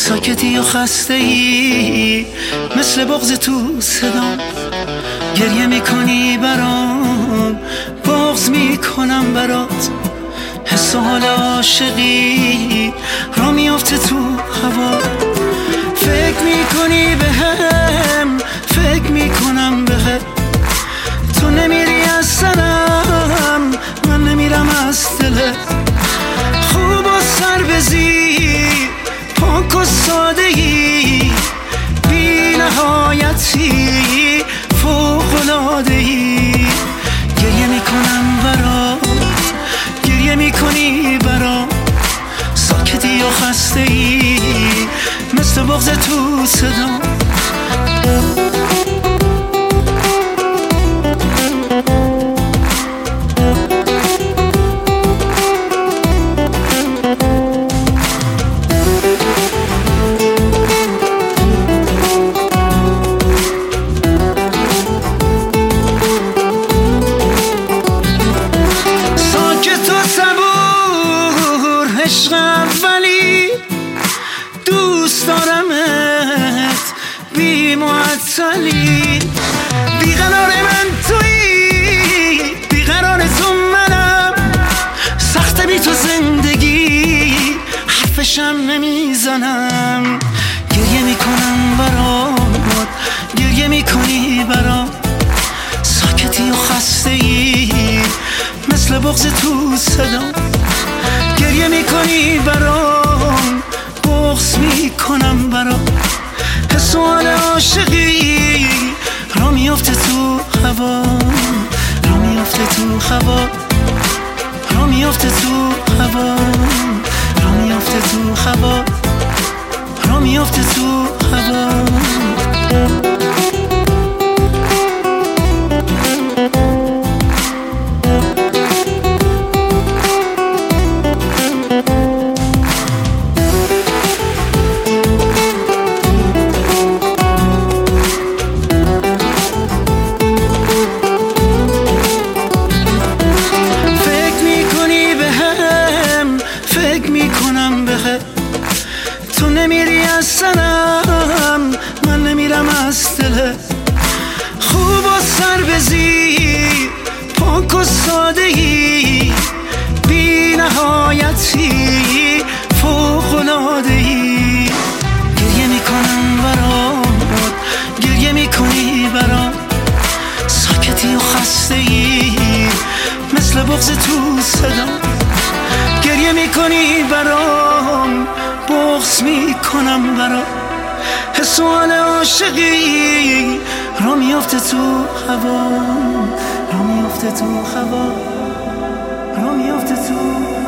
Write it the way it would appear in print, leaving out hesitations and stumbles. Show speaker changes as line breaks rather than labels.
ساکتی و خسته ای مثل بغض تو صدا، گریه میکنی برام، بغض میکنم برات، حس و حال عاشقی را میافته تو هوا. فکر میکنی بهم، فکر میکنم بهت، تو نمیری از سرم، من نمیرم از دلت. خوب و سر بزی، پاک و ساده ای، بی نهایتی، فوق‌العاده ای. گریه میکنم برات، گریه میکنی برام، ساکتی و خسته ای مثل بغض تو صدا. عشقم ولی دوست دارمت بی معطلی، بیقرار من تویی، بیقرار تو منم، سخته بی تو زندگی، حرفشم نمیزنم. گریه میکنم برات، گریه میکنی برام، ساکتی و خسته ای مثل بغض تو صدا. گریه میکنی برام، بغض میکنم برام، حس و حال عاشقی را میافته تو هوا، را میافته تو هوا، را میافته تو هوا، را میافته تو هوا، را میافته تو هوا. تو نمیری از سرم، من نمیرم از دلت. خوب و سر بزی، پاک و ساده ای، بی نهایتی، فوق‌العاده ای. گریه میکنم برات، گریه میکنی برام، ساکتی و خسته ای مثل بغض تو صدا. گریه میکنی برام، بغض میکنم برام، حس و حال عاشقی را میافته تو هوا، را میافته تو هوا، را میافته تو